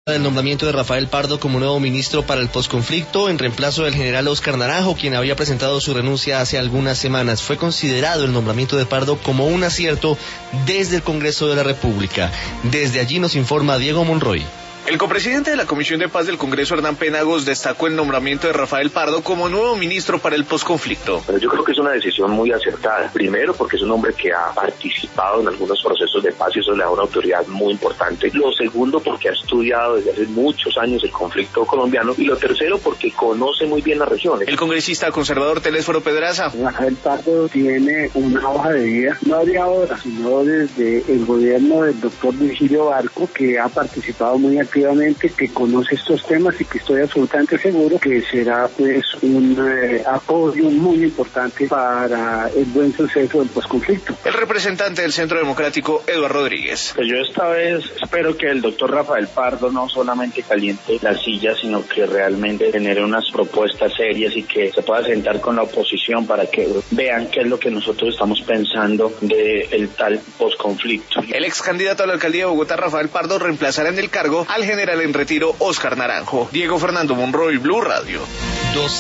El nombramiento de Rafael Pardo como nuevo ministro para el posconflicto en reemplazo del general Óscar Naranjo, quien había presentado su renuncia hace algunas semanas. Fue considerado el nombramiento de Pardo como un acierto desde el Congreso de la República. Desde allí nos informa Diego Monroy. El copresidente de la Comisión de Paz del Congreso, Hernán Penagos, destacó el nombramiento de Rafael Pardo como nuevo ministro para el posconflicto. Pero yo creo que es una decisión muy acertada. Primero, porque es un hombre que ha participado en algunos procesos de paz y eso le da una autoridad muy importante. Lo segundo, porque ha estudiado desde hace muchos años el conflicto colombiano. Y lo tercero, porque conoce muy bien las regiones. El congresista conservador Telésforo Pedraza. Rafael Pardo tiene una hoja de vida, no de ahora, sino desde el gobierno del doctor Virgilio Barco, que ha participado muy activamente, que conoce estos temas y que estoy absolutamente seguro que será pues un apoyo muy importante para el buen suceso del posconflicto. El representante del Centro Democrático, Eduardo Rodríguez. Pues yo esta vez espero que el doctor Rafael Pardo no solamente caliente la silla, sino que realmente genere unas propuestas serias y que se pueda sentar con la oposición para que vean qué es lo que nosotros estamos pensando del tal posconflicto. El ex candidato a la alcaldía de Bogotá, Rafael Pardo, reemplazará en el cargo al general en retiro Óscar Naranjo. Diego Fernando Monroy, Blue Radio.